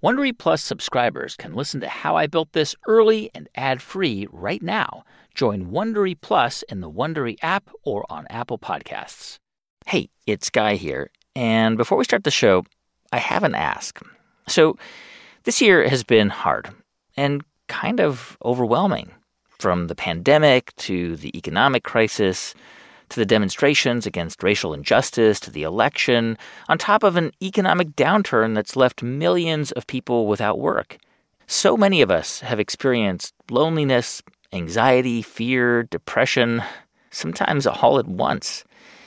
Wondery Plus subscribers can listen to How I Built This early and ad-free right now. Join Wondery Plus in the Wondery app or on Apple Podcasts. Hey, it's Guy here. And before we start the show, I have an ask. So this year has been hard and kind of overwhelming. From the pandemic to the economic crisis to the demonstrations against racial injustice to the election, on top of an economic downturn that's left millions of people without work. So many of us have experienced loneliness, anxiety, fear, depression, sometimes all at once.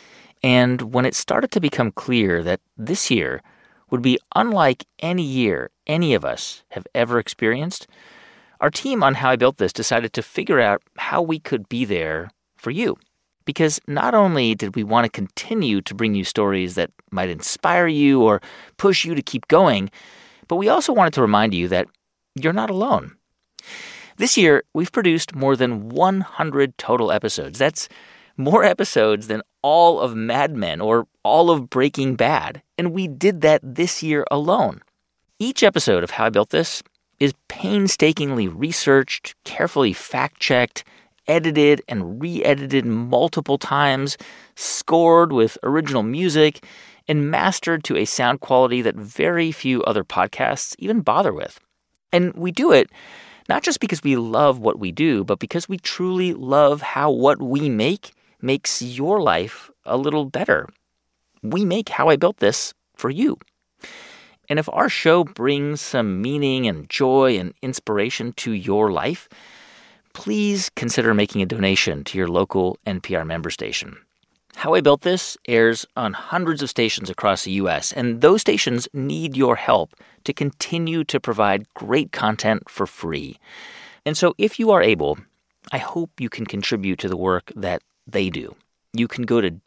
And when it started to become clear that this year would be unlike any year any of us have ever experienced, our team on How I Built This decided to figure out how we could be there for you. Because not only did we want to continue to bring you stories that might inspire you or push you to keep going, but we also wanted to remind you that you're not alone. This year, we've produced more than 100 total episodes. That's more episodes than all of Mad Men or all of Breaking Bad. And we did that this year alone. Each episode of How I Built This is painstakingly researched, carefully fact-checked, edited and re-edited multiple times, scored with original music, and mastered to a sound quality that very few other podcasts even bother with. And we do it not just because we love what we do, but because we truly love how what we make makes your life a little better. We make How I Built This for you. And if our show brings some meaning and joy and inspiration to your life, please consider making a donation to your local NPR member station. How I Built This airs on hundreds of stations across the U.S., and those stations need your help to continue to provide great content for free. And so if you are able, I hope you can contribute to the work that they do. You can go to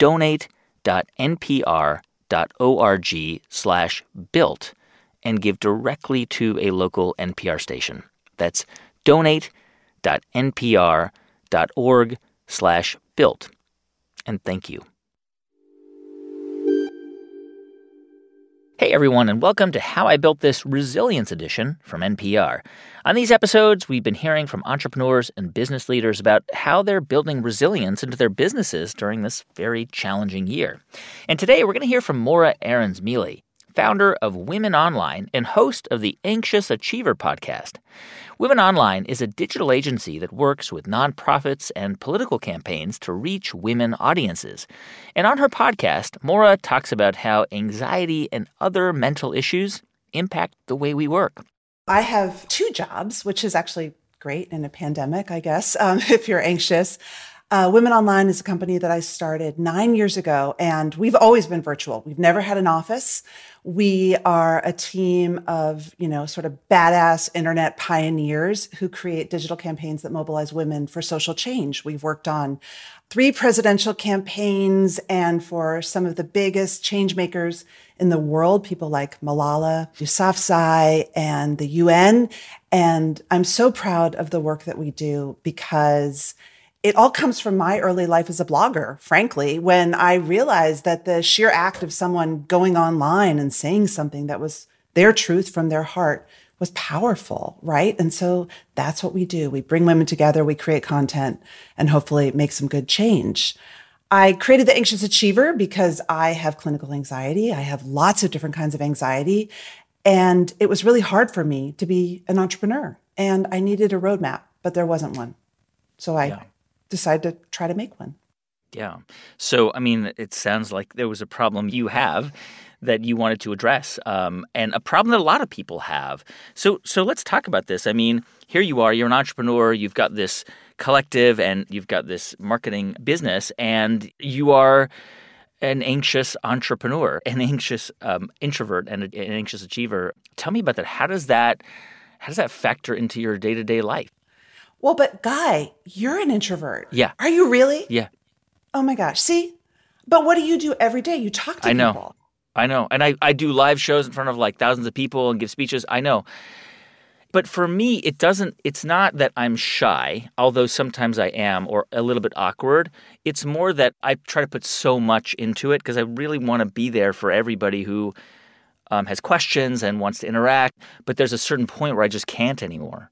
donate.npr.org/built and give directly to a local NPR station. That's donate.npr.org/built. And thank you. Hey, everyone, and welcome to How I Built This Resilience Edition from NPR. On these episodes, we've been hearing from entrepreneurs and business leaders about how they're building resilience into their businesses during this very challenging year. And today, we're going to hear from Maura Arens-Mele, founder of Women Online and host of the Anxious Achiever podcast. Women Online is a digital agency that works with nonprofits and political campaigns to reach women audiences. And on her podcast, Maura talks about how anxiety and other mental issues impact the way we work. I have 2 jobs, which is actually great in a pandemic, I guess, if you're anxious. Women Online is a company that I started 9 years ago, and we've always been virtual. We've never had an office. We are a team of, sort of badass internet pioneers who create digital campaigns that mobilize women for social change. We've worked on 3 presidential campaigns and for some of the biggest change makers in the world, people like Malala Yousafzai and the UN. And I'm so proud of the work that we do because it all comes from my early life as a blogger, frankly, when I realized that the sheer act of someone going online and saying something that was their truth from their heart was powerful, right? And so that's what we do. We bring women together, we create content, and hopefully make some good change. I created The Anxious Achiever because I have clinical anxiety. I have lots of different kinds of anxiety. And it was really hard for me to be an entrepreneur. And I needed a roadmap, but there wasn't one. So I decided to try to make one. Yeah. So, it sounds like there was a problem you have that you wanted to address, and a problem that a lot of people have. So let's talk about this. Here you are, you're an entrepreneur, you've got this collective and you've got this marketing business, and you are an anxious entrepreneur, an anxious introvert, and an anxious achiever. Tell me about that. How does that factor into your day-to-day life? Well, but Guy, you're an introvert. Yeah. Are you really? Yeah. Oh my gosh. See? But what do you do every day? You talk to people. I know. And I do live shows in front of thousands of people and give speeches. I know. But for me, it's not that I'm shy, although sometimes I am, or a little bit awkward. It's more that I try to put so much into it because I really want to be there for everybody who has questions and wants to interact, but there's a certain point where I just can't anymore.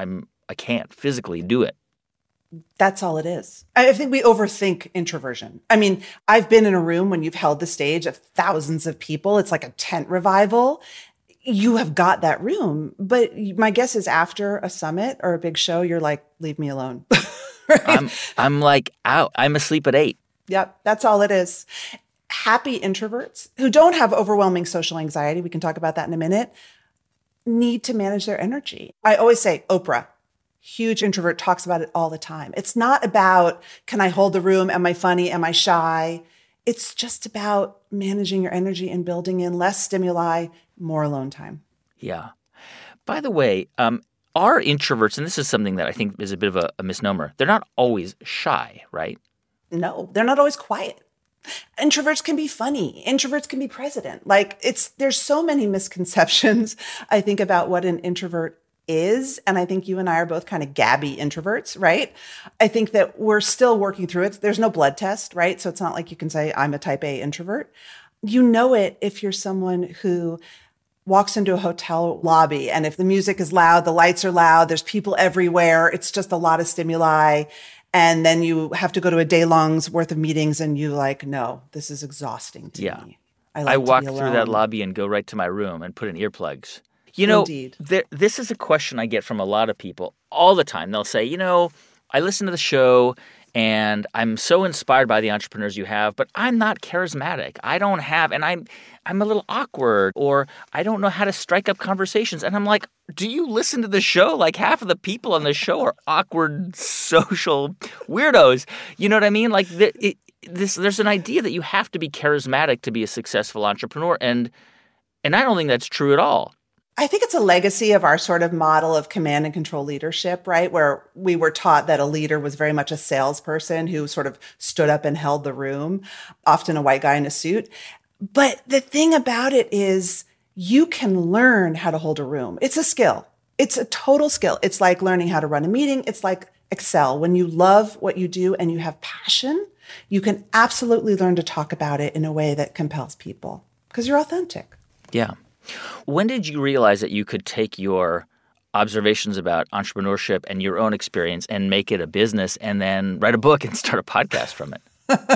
I can't physically do it. That's all it is. I think we overthink introversion. I mean, I've been in a room when you've held the stage of thousands of people. It's like a tent revival. You have got that room. But my guess is after a summit or a big show, you're like, leave me alone. Right? I'm like out. I'm asleep at 8. Yep. That's all it is. Happy introverts who don't have overwhelming social anxiety, we can talk about that in a minute, need to manage their energy. I always say Oprah, huge introvert, talks about it all the time. It's not about, can I hold the room? Am I funny? Am I shy? It's just about managing your energy and building in less stimuli, more alone time. Yeah. By the way, are introverts, and this is something that I think is a bit of a misnomer, they're not always shy, right? No, they're not always quiet. Introverts can be funny. Introverts can be president. There's so many misconceptions, I think, about what an introvert is. And I think you and I are both kind of gabby introverts, right? I think that we're still working through it. There's no blood test, right? So it's not like you can say, I'm a type A introvert. You know it if you're someone who walks into a hotel lobby and if the music is loud, the lights are loud, there's people everywhere, it's just a lot of stimuli. And then you have to go to a day-long's worth of meetings and you like, no, this is exhausting to me. I walk through that lobby and go right to my room and put in earplugs. You know, this is a question I get from a lot of people all the time. They'll say, I listen to the show and I'm so inspired by the entrepreneurs you have, but I'm not charismatic. I don't have, and I'm a little awkward, or I don't know how to strike up conversations. And I'm like, do you listen to the show? Like half of the people on the show are awkward social weirdos. You know what I mean? Like there's an idea that you have to be charismatic to be a successful entrepreneur. And I don't think that's true at all. I think it's a legacy of our sort of model of command and control leadership, right? Where we were taught that a leader was very much a salesperson who sort of stood up and held the room, often a white guy in a suit. But the thing about it is you can learn how to hold a room. It's a skill. It's a total skill. It's like learning how to run a meeting. It's like Excel. When you love what you do and you have passion, you can absolutely learn to talk about it in a way that compels people because you're authentic. Yeah. When did you realize that you could take your observations about entrepreneurship and your own experience and make it a business and then write a book and start a podcast from it?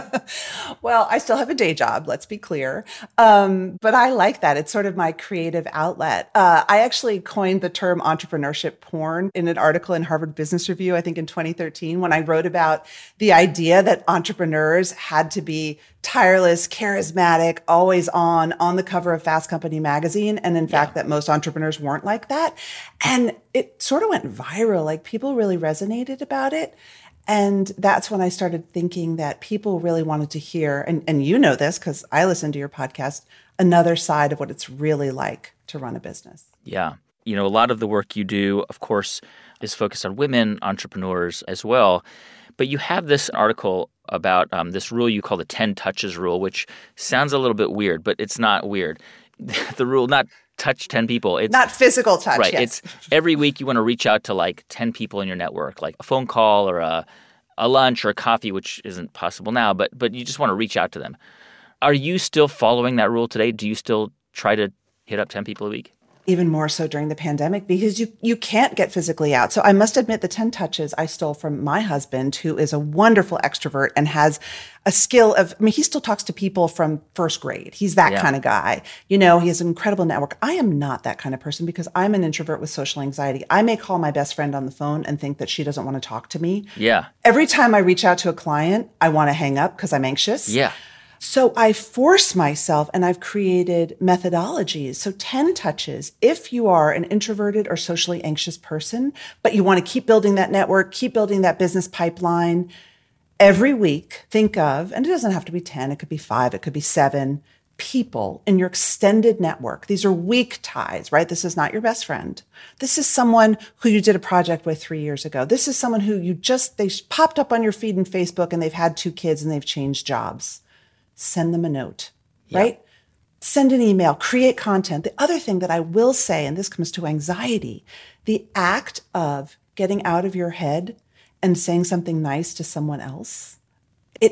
Well, I still have a day job, let's be clear. But I like that. It's sort of my creative outlet. I actually coined the term entrepreneurship porn in an article in Harvard Business Review, I think in 2013, when I wrote about the idea that entrepreneurs had to be tireless, charismatic, always on the cover of Fast Company magazine. And in fact, that most entrepreneurs weren't like that. And it sort of went viral. Like people really resonated about it. And that's when I started thinking that people really wanted to hear, and you know this because I listen to your podcast, another side of what it's really like to run a business. Yeah. A lot of the work you do, of course, is focused on women entrepreneurs as well. But you have this article about this rule you call the 10 touches rule, which sounds a little bit weird, but it's not weird. The rule, not touch 10 people. It's not physical touch. Right. Yes. It's every week you want to reach out to like 10 people in your network, like a phone call or a lunch or a coffee, which isn't possible now, but you just want to reach out to them. Are you still following that rule today? Do you still try to hit up 10 people a week? Even more so during the pandemic because you can't get physically out. So I must admit the 10 touches I stole from my husband, who is a wonderful extrovert and has a skill of, he still talks to people from first grade. He's that kind of guy. He has an incredible network. I am not that kind of person because I'm an introvert with social anxiety. I may call my best friend on the phone and think that she doesn't want to talk to me. Yeah. Every time I reach out to a client, I want to hang up because I'm anxious. Yeah. So I force myself and I've created methodologies. So 10 touches, if you are an introverted or socially anxious person, but you want to keep building that network, keep building that business pipeline, every week think of, and it doesn't have to be 10, it could be 5, it could be 7 people in your extended network. These are weak ties, right? This is not your best friend. This is someone who you did a project with 3 years ago. This is someone who they popped up on your feed in Facebook and they've had 2 kids and they've changed jobs. Send them a note, right? Send an email, create content. The other thing that I will say, and this comes to anxiety, the act of getting out of your head and saying something nice to someone else, it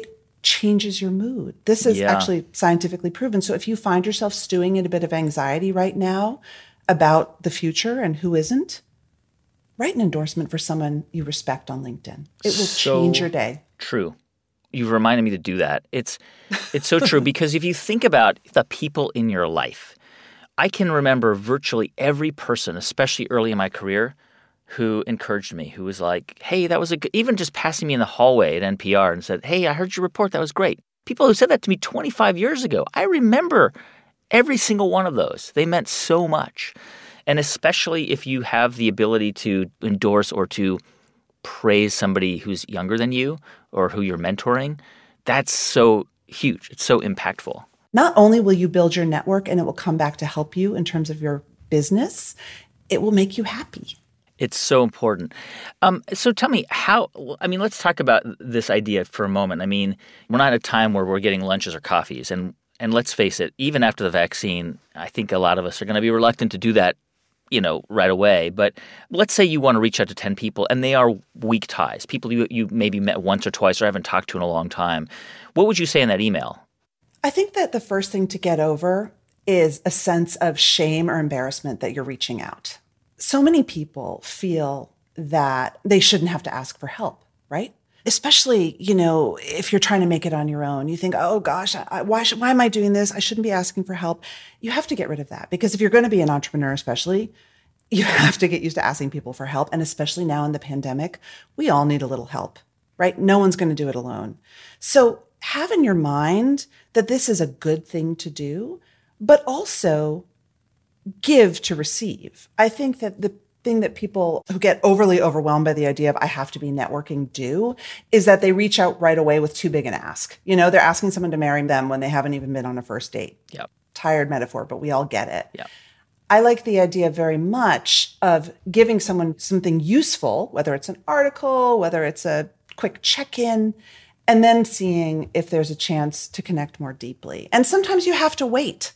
changes your mood. This is actually scientifically proven. So if you find yourself stewing in a bit of anxiety right now about the future and who isn't, write an endorsement for someone you respect on LinkedIn. It will change your day. True. You've reminded me to do that. It's so true because if you think about the people in your life, I can remember virtually every person, especially early in my career, who encouraged me, who was like, hey, that was even just passing me in the hallway at NPR and said, hey, I heard your report. That was great. People who said that to me 25 years ago, I remember every single one of those. They meant so much. And especially if you have the ability to endorse or to praise somebody who's younger than you or who you're mentoring, that's so huge. It's so impactful. Not only will you build your network and it will come back to help you in terms of your business, it will make you happy. It's so important. So tell me let's talk about this idea for a moment. I mean, we're not at a time where we're getting lunches or coffees. And let's face it, even after the vaccine, I think a lot of us are going to be reluctant to do that, right away. But let's say you want to reach out to 10 people and they are weak ties, people you maybe met once or twice or haven't talked to in a long time. What would you say in that email? I think that the first thing to get over is a sense of shame or embarrassment that you're reaching out. So many people feel that they shouldn't have to ask for help, right? Especially, if you're trying to make it on your own, you think, oh gosh, why am I doing this? I shouldn't be asking for help. You have to get rid of that because if you're going to be an entrepreneur, especially, you have to get used to asking people for help. And especially now in the pandemic, we all need a little help, right? No one's going to do it alone. So have in your mind that this is a good thing to do, but also give to receive. I think that the thing that people who get overly overwhelmed by the idea of I have to be networking do is that they reach out right away with too big an ask. They're asking someone to marry them when they haven't even been on a first date. Yep. Tired metaphor, but we all get it. Yep. I like the idea very much of giving someone something useful, whether it's an article, whether it's a quick check-in, and then seeing if there's a chance to connect more deeply. And sometimes you have to wait,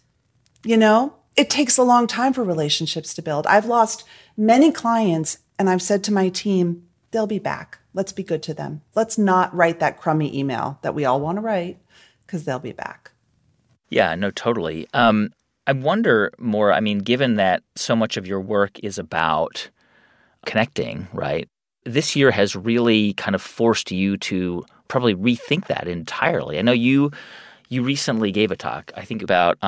It takes a long time for relationships to build. I've lost many clients and I've said to my team, they'll be back. Let's be good to them. Let's not write that crummy email that we all want to write because they'll be back. Yeah, no, totally. I wonder more, given that so much of your work is about connecting, right? This year has really kind of forced you to probably rethink that entirely. I know you recently gave a talk, I think, about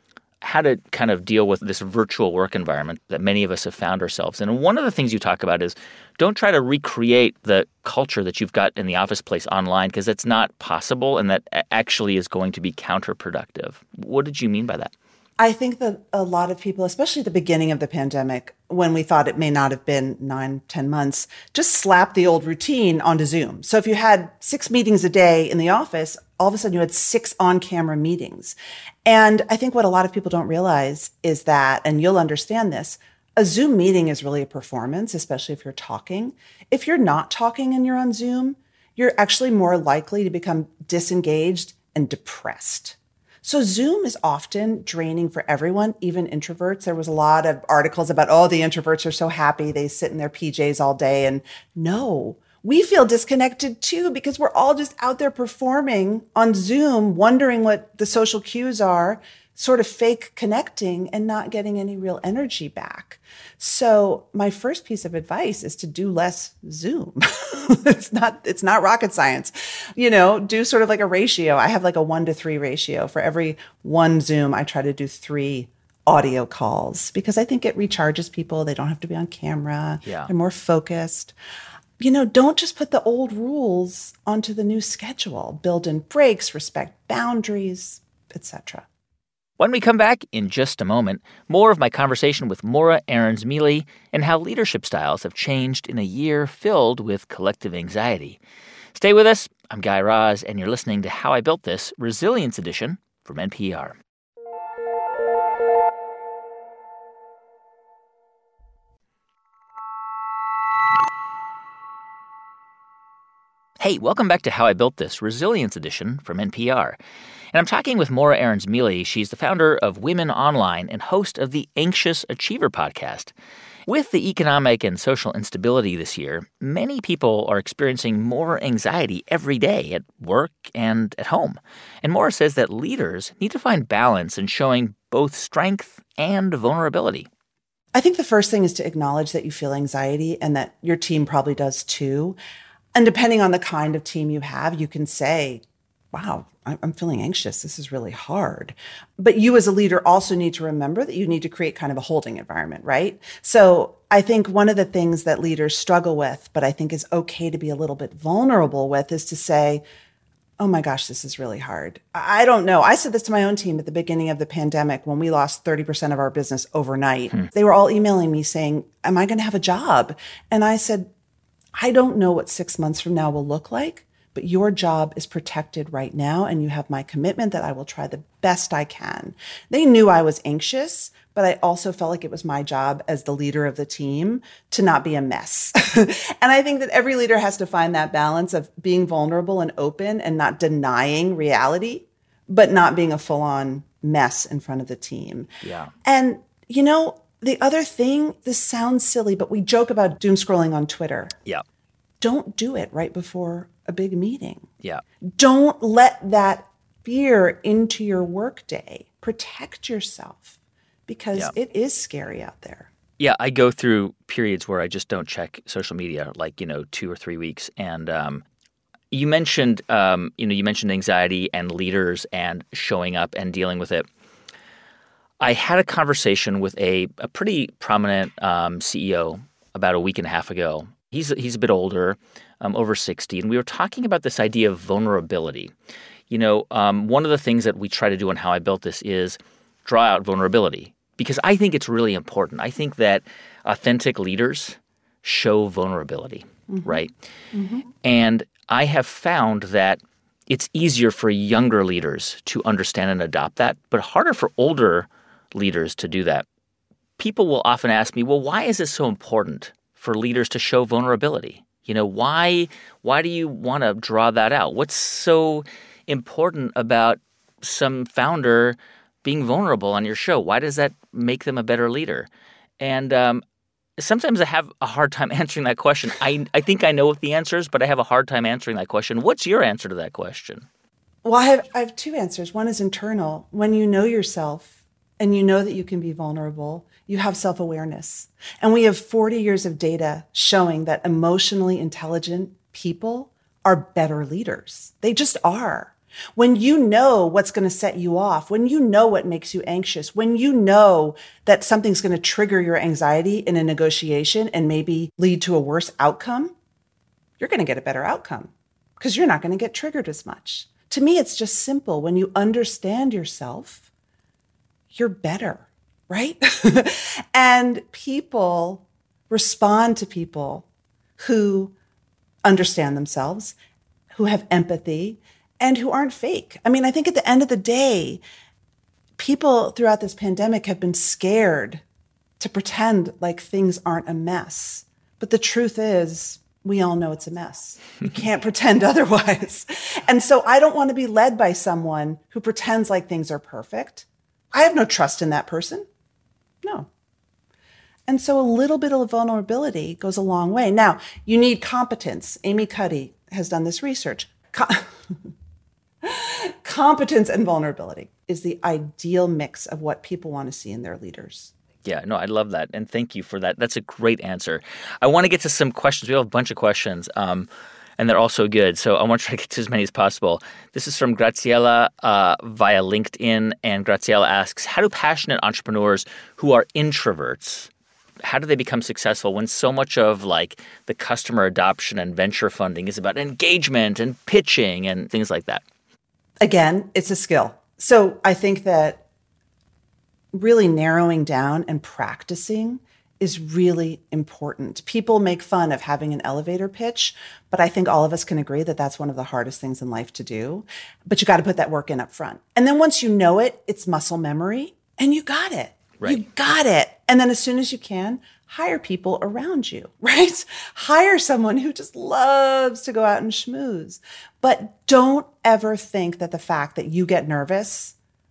how to kind of deal with this virtual work environment that many of us have found ourselves in. And one of the things you talk about is don't try to recreate the culture that you've got in the office place online because it's not possible and that actually is going to be counterproductive. What did you mean by that? I think that a lot of people, especially at the beginning of the pandemic, when we thought it may not have been 9-10 months, just slapped the old routine onto Zoom. So if you had 6 meetings a day in the office, all of a sudden you had 6 on-camera meetings. And I think what a lot of people don't realize is that, and you'll understand this, a Zoom meeting is really a performance, especially if you're talking. If you're not talking and you're on Zoom, you're actually more likely to become disengaged and depressed. So Zoom is often draining for everyone, even introverts. There was a lot of articles about, the introverts are so happy. They sit in their PJs all day. And no, we feel disconnected too because we're all just out there performing on Zoom, wondering what the social cues are, sort of fake connecting and not getting any real energy back. So my first piece of advice is to do less Zoom. It's not rocket science. Do sort of like a ratio. I have like a 1-to-3 ratio. For every 1 Zoom, I try to do 3 audio calls because I think it recharges people. They don't have to be on camera. Yeah. They're more focused. Don't just put the old rules onto the new schedule. Build in breaks, respect boundaries, etc. When we come back in just a moment, more of my conversation with Maura Arens-Mele and how leadership styles have changed in a year filled with collective anxiety. Stay with us. I'm Guy Raz, and you're listening to How I Built This, Resilience Edition from NPR. Hey, welcome back to How I Built This, Resilience Edition from NPR. And I'm talking with Maura Arens-Mele. She's the founder of Women Online and host of the Anxious Achiever podcast. With the economic and social instability this year, many people are experiencing more anxiety every day at work and at home. And Morris says that leaders need to find balance in showing both strength and vulnerability. I think the first thing is to acknowledge that you feel anxiety and that your team probably does too. And depending on the kind of team you have, you can say, wow, I'm feeling anxious. This is really hard. But you as a leader also need to remember that you need to create kind of a holding environment, right? So I think one of the things that leaders struggle with, but I think is okay to be a little bit vulnerable with, is to say, oh my gosh, this is really hard. I don't know. I said this to my own team at the beginning of the pandemic when we lost 30% of our business overnight. They were all emailing me saying, am I going to have a job? And I said, I don't know what 6 months from now will look like, but your job is protected right now, and you have my commitment that I will try the best I can. They knew I was anxious, but I also felt like it was my job as the leader of the team to not be a mess. And I think that every leader has to find that balance of being vulnerable and open and not denying reality, but not being a full-on mess in front of the team. Yeah. And, you know, the other thing, this sounds silly, but we joke about doom scrolling on Twitter. Yeah. Don't do it right before a big meeting. Yeah. Don't let that fear into your workday. Protect yourself because it is scary out there. Yeah, I go through periods where I just don't check social media, like, 2 or 3 weeks. And you mentioned, you mentioned anxiety and leaders and showing up and dealing with it. I had a conversation with a pretty prominent CEO about a week and a half ago. He's a bit older, over 60, and we were talking about this idea of vulnerability. One of the things that we try to do on How I Built This is draw out vulnerability, because I think it's really important. I think that authentic leaders show vulnerability, right? Mm-hmm. And I have found that it's easier for younger leaders to understand and adopt that, but harder for older leaders to do that. People will often ask me, well, why is it so important for leaders to show vulnerability? Why do you want to draw that out? What's so important about some founder being vulnerable on your show? Why does that make them a better leader? And sometimes I have a hard time answering that question. I think I know what the answer is, but I have a hard time answering that question. What's your answer to that question? Well, I have two answers. One is internal. When you know yourself and you know that you can be vulnerable, you have self-awareness. And we have 40 years of data showing that emotionally intelligent people are better leaders. They just are. When you know what's going to set you off, when you know what makes you anxious, when you know that something's going to trigger your anxiety in a negotiation and maybe lead to a worse outcome, you're going to get a better outcome because you're not going to get triggered as much. To me, it's just simple. When you understand yourself, you're better, right? And people respond to people who understand themselves, who have empathy, and who aren't fake. I mean, I think at the end of the day, people throughout this pandemic have been scared to pretend like things aren't a mess. But the truth is, we all know it's a mess. You can't pretend otherwise. And so I don't want to be led by someone who pretends like things are perfect. I have no trust in that person. No. And so a little bit of vulnerability goes a long way. Now, you need competence. Amy Cuddy has done this research. Competence and vulnerability is the ideal mix of what people want to see in their leaders. Yeah, no, I love that. And thank you for that. That's a great answer. I want to get to some questions. We have a bunch of questions, and they're all so good. So I want to try to get to as many as possible. This is from Graciela via LinkedIn. And Graciela asks, how do passionate entrepreneurs who are introverts, how do they become successful when so much of like the customer adoption and venture funding is about engagement and pitching and things like that? Again, it's a skill. So I think that really narrowing down and practicing is really important. People make fun of having an elevator pitch, but I think all of us can agree that that's one of the hardest things in life to do. But you got to put that work in up front. And then once you know it, it's muscle memory and you got it. Right. You got it. And then as soon as you can, hire people around you, right? Hire someone who just loves to go out and schmooze. But don't ever think that the fact that you get nervous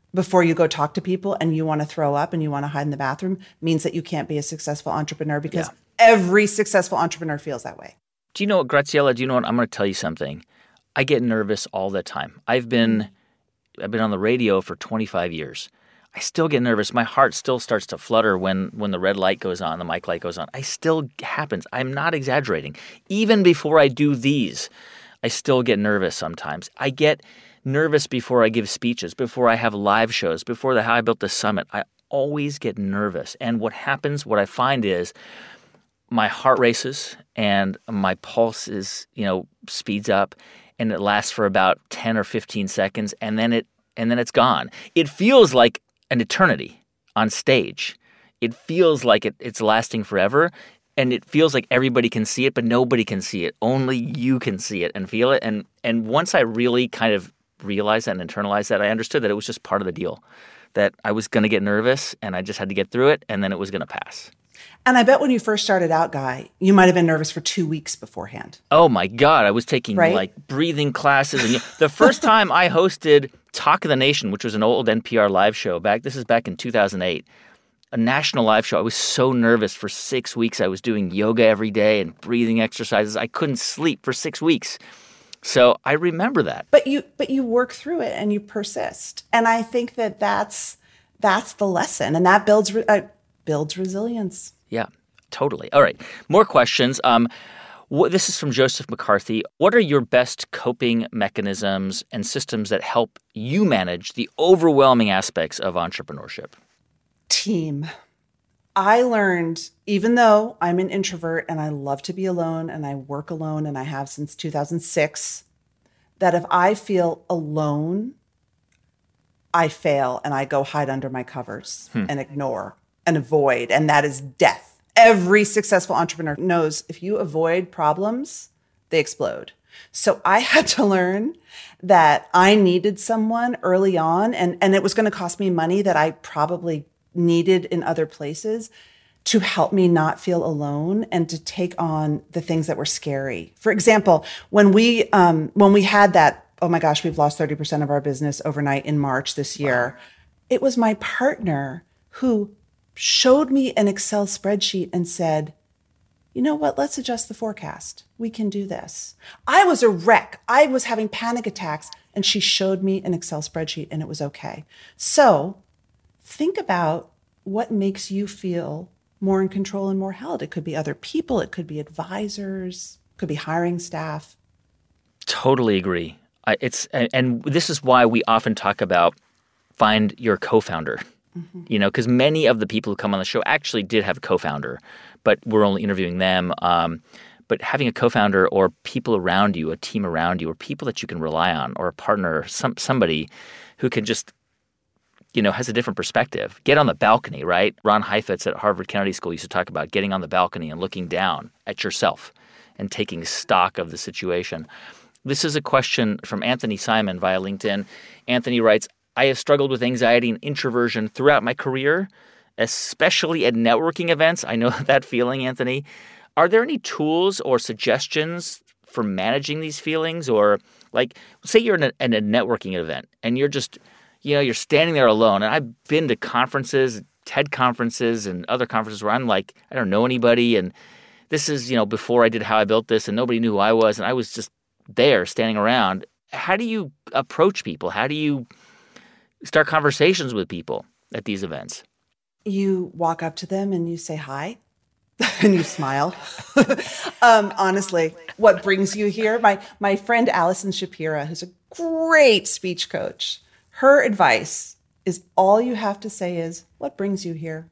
before you go talk to people and you want to throw up and you want to hide in the bathroom means that you can't be a successful entrepreneur, because every successful entrepreneur feels that way. Do you know what, Graciela, do you know what? I'm going to tell you something. I get nervous all the time. I've been on the radio for 25 years. I still get nervous. My heart still starts to flutter when the red light goes on, the mic light goes on. I still happens. I'm not exaggerating. Even before I do these, I still get nervous sometimes. I get nervous before I give speeches, before I have live shows, before the How I Built This Summit. I always get nervous. And what I find is my heart races and my pulse speeds up, and it lasts for about 10 or 15 seconds, and then it's gone. It feels like an eternity on stage. It feels like it's lasting forever, and it feels like everybody can see it, but nobody can see it. Only you can see it and feel it. And once I really kind of realized that and internalized that, I understood that it was just part of the deal, that I was going to get nervous and I just had to get through it, and then it was going to pass. And I bet when you first started out, Guy, you might have been nervous for 2 weeks beforehand. Oh my God. I was taking like breathing classes. And the first time I hosted Talk of the Nation, which was an old NPR live show this is back in 2008, a national live show. I was so nervous for 6 weeks. I was doing yoga every day and breathing exercises. I couldn't sleep for 6 weeks. So I remember that. But you work through it and you persist. And I think that's the lesson. And that builds resilience. Yeah, totally. All right. More questions. This is from Joseph McCarthy. What are your best coping mechanisms and systems that help you manage the overwhelming aspects of entrepreneurship? Team. I learned, even though I'm an introvert and I love to be alone and I work alone and I have since 2006, that if I feel alone, I fail and I go hide under my covers and ignore and avoid, and that is death. Every successful entrepreneur knows if you avoid problems, they explode. So I had to learn that I needed someone early on, and it was going to cost me money that I probably needed in other places, to help me not feel alone and to take on the things that were scary. For example, when we had that, oh my gosh, we've lost 30% of our business overnight in March this year, it was my partner who showed me an Excel spreadsheet and said, you know what, let's adjust the forecast. We can do this. I was a wreck. I was having panic attacks, and she showed me an Excel spreadsheet and it was okay. So think about what makes you feel more in control and more held. It could be other people. It could be advisors. It could be hiring staff. Totally agree. And this is why we often talk about find your co-founder. Because many of the people who come on the show actually did have a co-founder, but we're only interviewing them. But having a co-founder or people around you, a team around you, or people that you can rely on, or a partner, somebody who can just, has a different perspective. Get on the balcony, right? Ron Heifetz at Harvard Kennedy School used to talk about getting on the balcony and looking down at yourself and taking stock of the situation. This is a question from Anthony Simon via LinkedIn. Anthony writes, I have struggled with anxiety and introversion throughout my career, especially at networking events. I know that feeling, Anthony. Are there any tools or suggestions for managing these feelings? Or say you're in a networking event and you're just, you're standing there alone. And I've been to conferences, TED conferences and other conferences where I'm like, I don't know anybody. And this is, before I did How I Built This and nobody knew who I was. And I was just there standing around. How do you approach people? How do you start conversations with people at these events? You walk up to them and you say hi and you smile. Honestly, what brings you here? My friend Allison Shapira, who's a great speech coach, her advice is all you have to say is, what brings you here?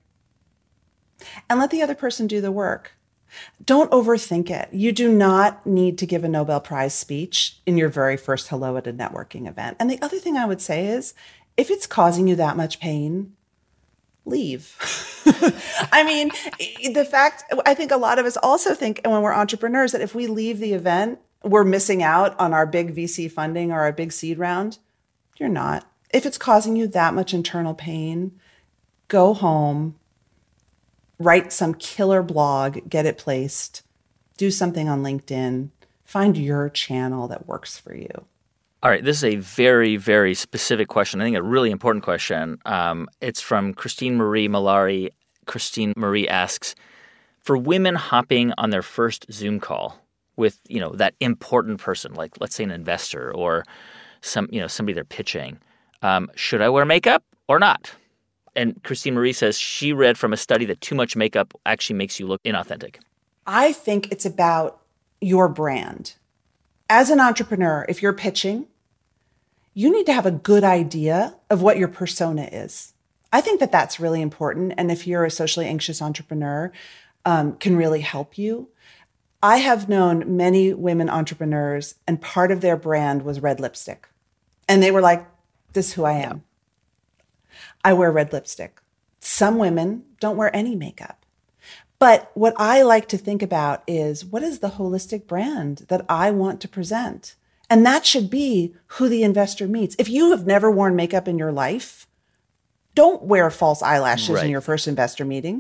And let the other person do the work. Don't overthink it. You do not need to give a Nobel Prize speech in your very first hello at a networking event. And the other thing I would say is, if it's causing you that much pain, leave. I mean, I think a lot of us also think when we're entrepreneurs that if we leave the event, we're missing out on our big VC funding or our big seed round. You're not. If it's causing you that much internal pain, go home, write some killer blog, get it placed, do something on LinkedIn, find your channel that works for you. All right, this is a very, very specific question. I think a really important question. It's from Christine Marie Malari. Christine Marie asks, for women hopping on their first Zoom call with, that important person, like let's say an investor or somebody they're pitching, should I wear makeup or not? And Christine Marie says she read from a study that too much makeup actually makes you look inauthentic. I think it's about your brand. As an entrepreneur, if you're pitching, you need to have a good idea of what your persona is. I think that that's really important. And if you're a socially anxious entrepreneur, can really help you. I have known many women entrepreneurs, and part of their brand was red lipstick. And they were like, this is who I am. I wear red lipstick. Some women don't wear any makeup. But what I like to think about is, what is the holistic brand that I want to present? And that should be who the investor meets. If you have never worn makeup in your life, don't wear false eyelashes in your first investor meeting.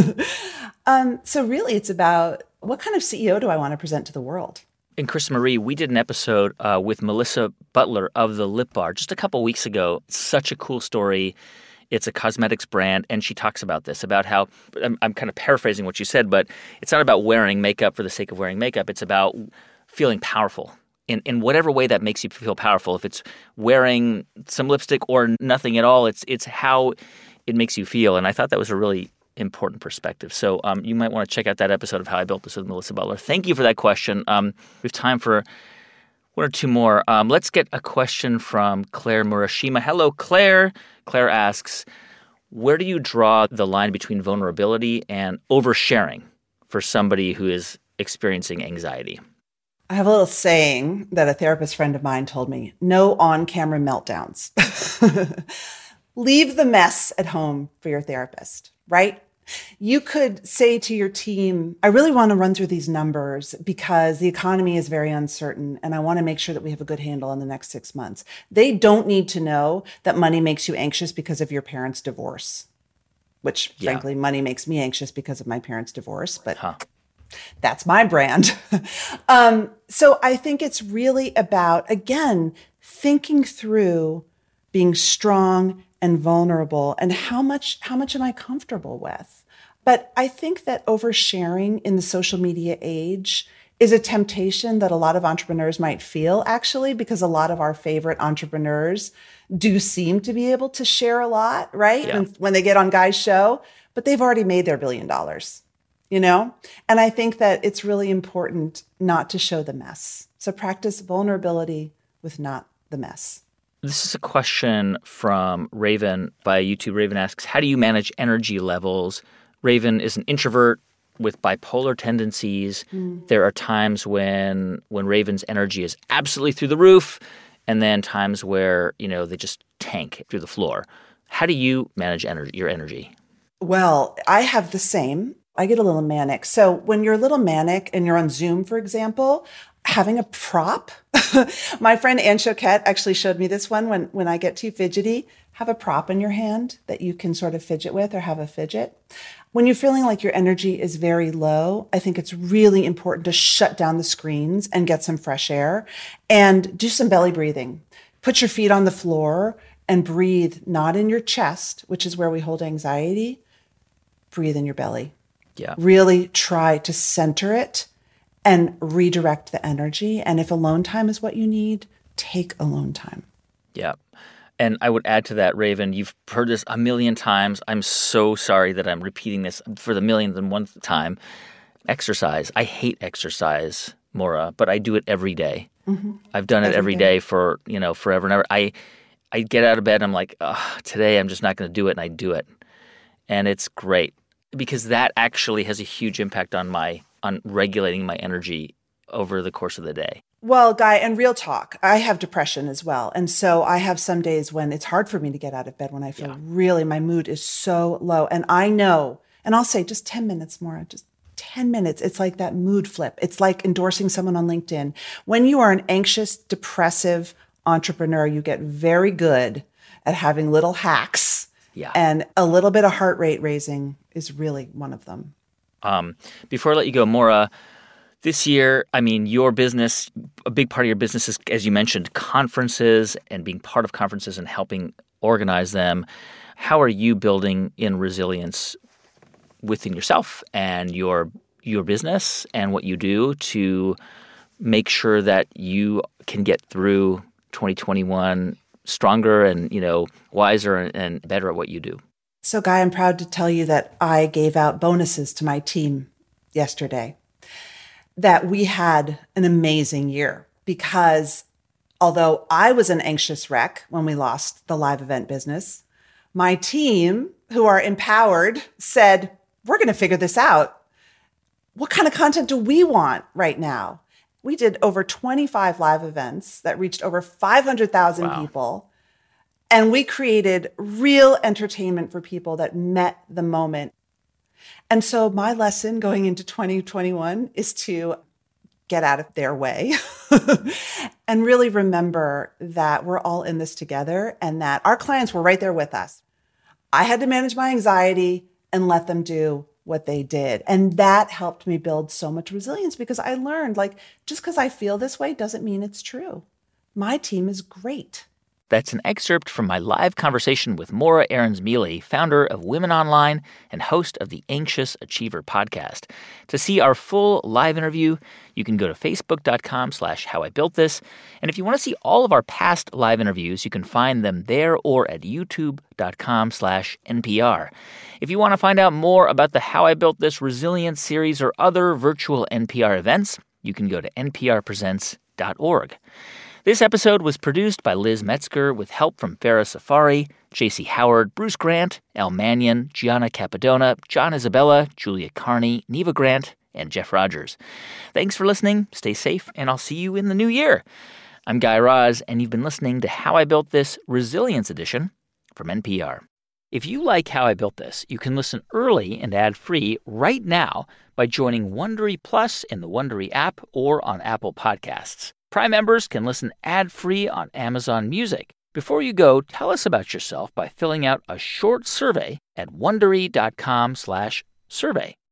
So really, it's about, what kind of CEO do I want to present to the world? And Chris Marie, we did an episode with Melissa Butler of the Lip Bar just a couple weeks ago. Such a cool story. It's a cosmetics brand, and she talks about this, about how I'm kind of paraphrasing what you said, but it's not about wearing makeup for the sake of wearing makeup. It's about feeling powerful in whatever way that makes you feel powerful. If it's wearing some lipstick or nothing at all, it's how it makes you feel. And I thought that was a really important perspective. So you might want to check out that episode of How I Built This with Melissa Butler. Thank you for that question. We have time for one or two more. Let's get a question from Claire Murashima. Hello, Claire. Claire asks, where do you draw the line between vulnerability and oversharing for somebody who is experiencing anxiety? I have a little saying that a therapist friend of mine told me: no on-camera meltdowns. Leave the mess at home for your therapist, right? You could say to your team, I really want to run through these numbers because the economy is very uncertain and I want to make sure that we have a good handle on the next 6 months. They don't need to know that money makes you anxious because of your parents' divorce, which frankly, money makes me anxious because of my parents' divorce, but that's my brand. So I think it's really about, again, thinking through being strong and vulnerable and how much am I comfortable with? But I think that oversharing in the social media age is a temptation that a lot of entrepreneurs might feel, actually, because a lot of our favorite entrepreneurs do seem to be able to share a lot, right? Yeah. When they get on Guy's show, but they've already made their $1 billion, And I think that it's really important not to show the mess. So practice vulnerability with not the mess. This is a question from Raven via YouTube. Raven asks, how do you manage energy levels? Raven is an introvert with bipolar tendencies. There are times when Raven's energy is absolutely through the roof, and then times where, they just tank through the floor. How do you manage your energy? Well, I have the same. I get a little manic. So when you're a little manic and you're on Zoom, for example, having a prop. My friend Anne Choquette actually showed me this one. When I get too fidgety, have a prop in your hand that you can sort of fidget with or have a fidget. When you're feeling like your energy is very low, I think it's really important to shut down the screens and get some fresh air and do some belly breathing. Put your feet on the floor and breathe, not in your chest, which is where we hold anxiety. Breathe in your belly. Yeah. Really try to center it and redirect the energy. And if alone time is what you need, take alone time. Yeah. And I would add to that, Raven, you've heard this a million times. I'm so sorry that I'm repeating this for the millionth and one time. Exercise. I hate exercise, Maura, but I do it every day. Mm-hmm. I've done it every day for, forever and ever. I get out of bed and I'm like, today I'm just not going to do it, and I do it. And it's great because that actually has a huge impact on regulating my energy over the course of the day. Well, Guy, and real talk, I have depression as well. And so I have some days when it's hard for me to get out of bed when I feel really, my mood is so low. And I know, and I'll say just 10 minutes more, just 10 minutes. It's like that mood flip. It's like endorsing someone on LinkedIn. When you are an anxious, depressive entrepreneur, you get very good at having little hacks. Yeah. And a little bit of heart rate raising is really one of them. Before I let you go, Maura, This year, I mean, your business, a big part of your business is, as you mentioned, conferences and being part of conferences and helping organize them. How are you building in resilience within yourself and your business and what you do to make sure that you can get through 2021 stronger and, wiser and better at what you do? So, Guy, I'm proud to tell you that I gave out bonuses to my team yesterday. That we had an amazing year because although I was an anxious wreck when we lost the live event business, my team, who are empowered, said, we're going to figure this out. What kind of content do we want right now? We did over 25 live events that reached over 500,000 people. And we created real entertainment for people that met the moment. And so my lesson going into 2021 is to get out of their way and really remember that we're all in this together and that our clients were right there with us. I had to manage my anxiety and let them do what they did. And that helped me build so much resilience because I learned, just because I feel this way doesn't mean it's true. My team is great. That's an excerpt from my live conversation with Maura Aarons-Mele, founder of Women Online and host of the Anxious Achiever podcast. To see our full live interview, you can go to facebook.com/howibuiltthis. And if you want to see all of our past live interviews, you can find them there or at youtube.com/NPR. If you want to find out more about the How I Built This Resilience series or other virtual NPR events, you can go to nprpresents.org. This episode was produced by Liz Metzger with help from Farah Safari, J.C. Howard, Bruce Grant, Al Mannion, Gianna Capadona, John Isabella, Julia Carney, Neva Grant, and Jeff Rogers. Thanks for listening. Stay safe, and I'll see you in the new year. I'm Guy Raz, and you've been listening to How I Built This Resilience Edition from NPR. If you like How I Built This, you can listen early and ad-free right now by joining Wondery Plus in the Wondery app or on Apple Podcasts. Prime members can listen ad-free on Amazon Music. Before you go, tell us about yourself by filling out a short survey at Wondery.com/survey.